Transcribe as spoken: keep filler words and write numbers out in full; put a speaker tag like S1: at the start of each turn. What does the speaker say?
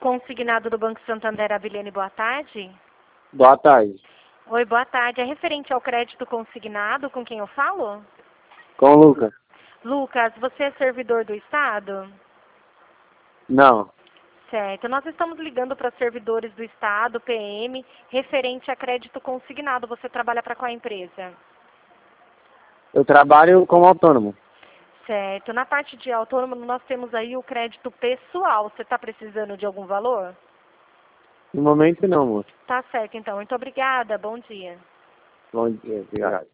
S1: Consignado do Banco Santander, Avilene, boa tarde.
S2: Boa tarde.
S1: Oi, boa tarde. É referente ao crédito consignado, com quem eu falo?
S2: Com o Lucas?
S1: Lucas, você é servidor do Estado?
S2: Não.
S1: Certo. Nós estamos ligando para servidores do Estado, P M, referente a crédito consignado. Você trabalha para qual empresa?
S2: Eu trabalho como autônomo.
S1: Certo. Na parte de autônomo, nós temos aí o crédito pessoal. Você está precisando de algum valor?
S2: No momento não, moço.
S1: Tá certo, então. Muito obrigada. Bom dia.
S2: Bom dia, obrigado.